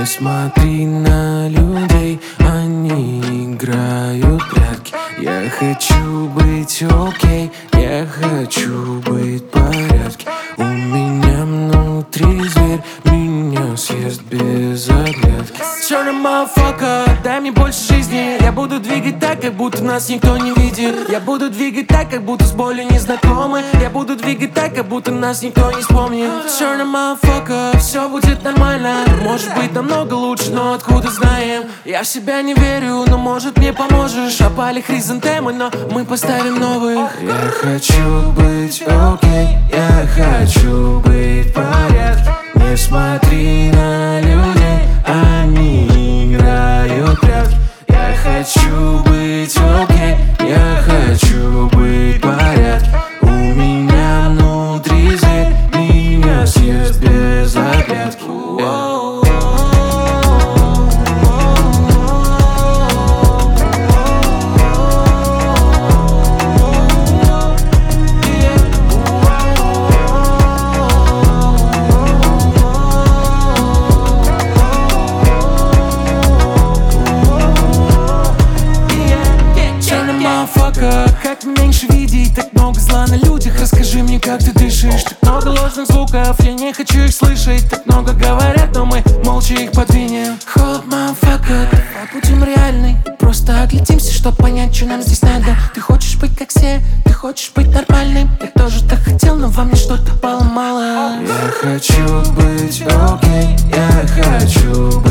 смотри на людей, они играют прятки. Я хочу быть окей, я хочу быть в порядке. У меня внутри зверь, меня съест без оглядки. Черный motherfucker, дай мне больше жизни. Я буду двигать так, как будто нас никто не видит. Я буду двигать так, как будто с болью не знакомы. Я буду двигать так, как будто нас никто не вспомнит. Черный motherfucker, все будет нормально. Может быть намного лучше, но откуда знаем? Я в себя не верю, но может мне поможешь. Опали хризантемы, но мы поставим новых. Я хочу быть окей, я хочу быть в порядке. Не смотри на людей, они играют прятки. Я хочу быть окей, я хочу быть в порядке. У меня внутри зверь, меня съест без оглядки. Как меньше видеть, так много зла на людях. Расскажи мне, как ты дышишь. Так много ложных звуков, я не хочу их слышать. Так много говорят, но мы молча их подвинем. Hold motherfucker, давай будем реальны. Просто оглядимся, чтоб понять, что нам здесь надо. Ты хочешь быть как все, ты хочешь быть нормальным. Я тоже так хотел, но во мне что-то поломало. Я хочу быть окей, я хочу быть